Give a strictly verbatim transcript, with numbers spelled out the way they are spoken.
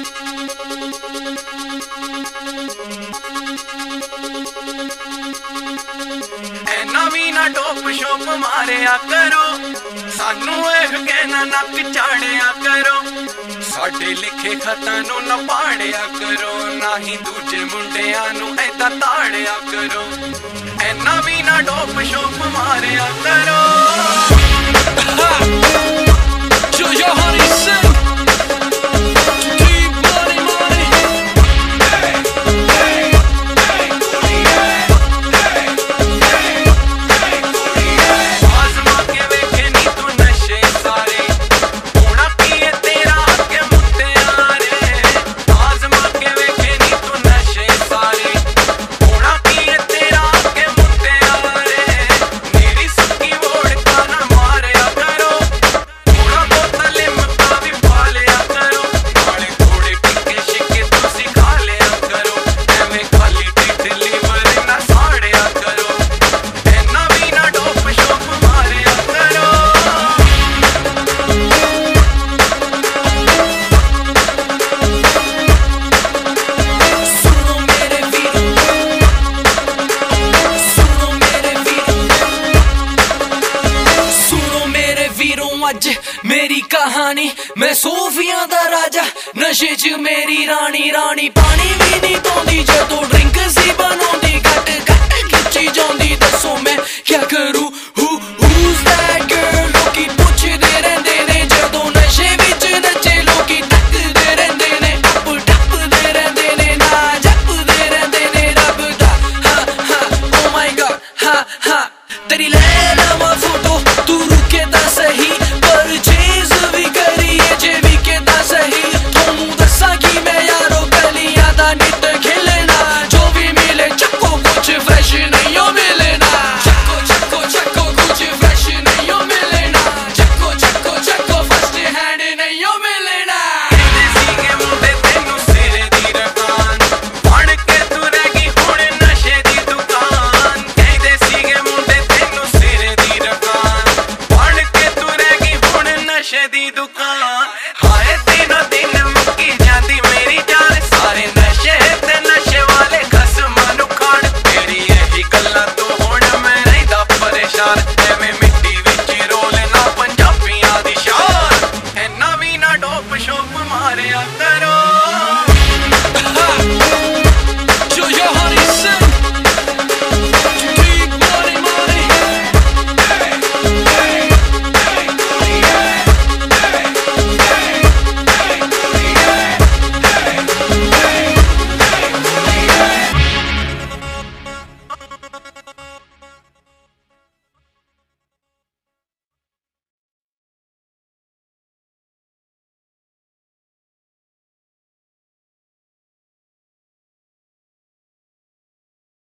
ऐना भी ना टोप शोप मारिया करो, सानू एह कहना नक चाड़िया करो। साडे लिखे खतां नूं ना पाड़िया करो, ना ही दूजे मुंडियां नूं ऐदा ताड़िया करो। ऐना भी ना टोप शोप मारिया करो। Show your honey sing. Keep money, money. Hey, hey, hey, kuliye. Hey, hey, hey, kuliye. आज़मा के वेखे नी तू नशे सारे, होना की है तेरा के मुत्तियां रे। आज़मा के वेखे नी तू नशे सारे, होना की है तेरा के मुत्तियां रे। मेरी सुक्की वोडका ना मारिया करो, थोड़ा बहुत लिम्का भी पा लिया करो। नाले थोड़े टिक्के शिक्के तुसी खा लिया करो, एवें खाली ढिड लीवर ना साड़िया करो। ऐना भी ना डोप शोप मारिया करो। सुनो मेरे वीरों, सुनो मेरे वीरों, सुनो मेरे वीरों। अज मेरी कहानी, मैं सूफियां दा राजा, नशे च मेरी रानी। रानी पानी भी नहीं पौंदी जदों ड्रिंक सी बनाउंदी, घट घट खिच्ची जांदी। दसो मैं क्या करूं